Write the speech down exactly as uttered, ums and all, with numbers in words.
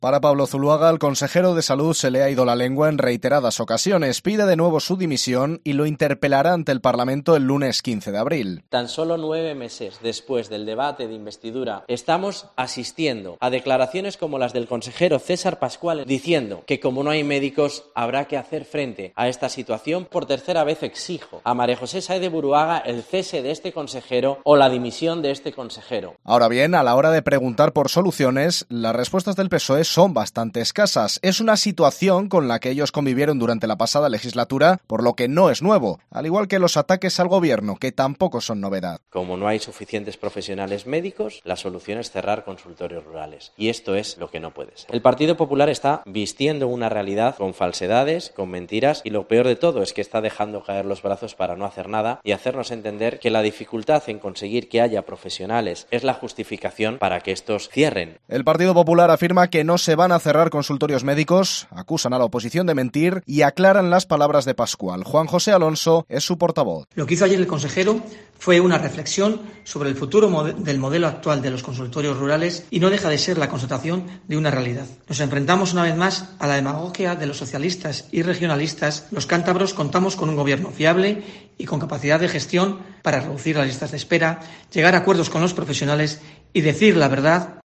Para Pablo Zuluaga, el consejero de Salud se le ha ido la lengua en reiteradas ocasiones, pide de nuevo su dimisión y lo interpelará ante el Parlamento el lunes quince de abril. Tan solo nueve meses después del debate de investidura, estamos asistiendo a declaraciones como las del consejero César Pascual diciendo que como no hay médicos habrá que hacer frente a esta situación. Por tercera vez exijo a María José Saez de Buruaga el cese de este consejero o la dimisión de este consejero. Ahora bien, a la hora de preguntar por soluciones, las respuestas del P S O E son bastante escasas. Es una situación con la que ellos convivieron durante la pasada legislatura, por lo que no es nuevo, al igual que los ataques al gobierno, que tampoco son novedad. Como no hay suficientes profesionales médicos, la solución es cerrar consultorios rurales. Y esto es lo que no puede ser. El Partido Popular está vistiendo una realidad con falsedades, con mentiras, y lo peor de todo es que está dejando caer los brazos para no hacer nada y hacernos entender que la dificultad en conseguir que haya profesionales es la justificación para que estos cierren. El Partido Popular afirma que no se van a cerrar consultorios médicos, acusan a la oposición de mentir y aclaran las palabras de Pascual. Juan José Alonso es su portavoz. Lo que hizo ayer el consejero fue una reflexión sobre el futuro mod- del modelo actual de los consultorios rurales y no deja de ser la constatación de una realidad. Nos enfrentamos una vez más a la demagogia de los socialistas y regionalistas. Los cántabros contamos con un gobierno fiable y con capacidad de gestión para reducir las listas de espera, llegar a acuerdos con los profesionales y decir la verdad